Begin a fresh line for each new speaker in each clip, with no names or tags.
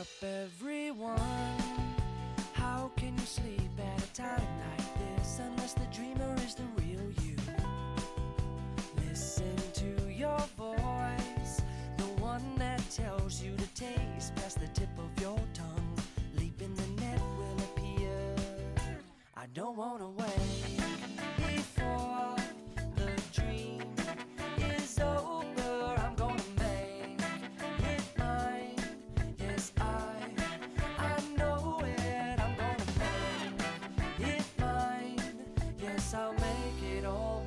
up, everyone. How can you sleep at a time like this unless the dreamer is the real you? Listen to your voice, the one that tells you to taste past the tip of your tongue. Leap in the net will appear. I don't wanna wait before the dream is over. I'm gonna make it mine. Yes, I know it. I'm gonna make it mine. Yes, I'll make it all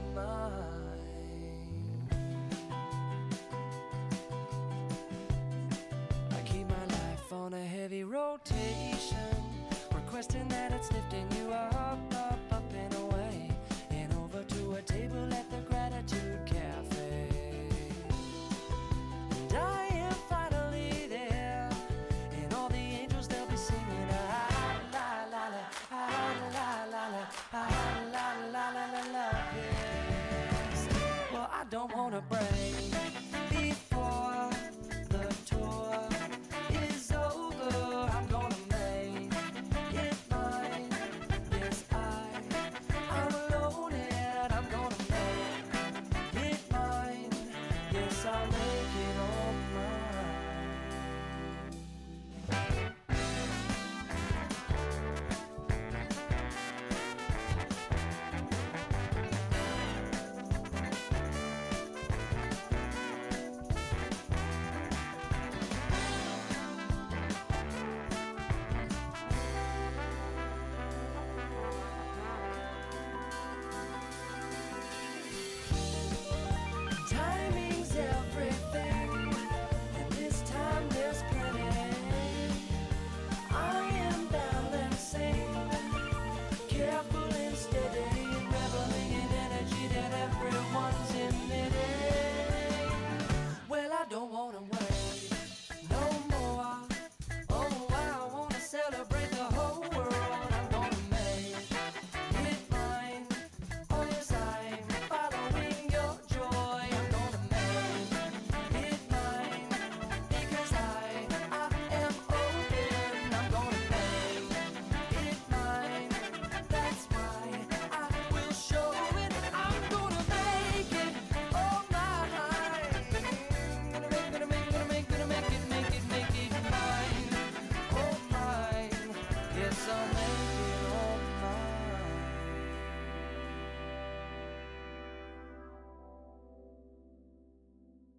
mine. I keep my life on a heavy rotation, requesting that it's lifting you up, up, up and away, and over to a table at the Gratitude Cafe. And I am finally there, and all the angels, they'll be singing ah la la la, ah la la la, ah la la la la la, yes. Well, I don't wanna break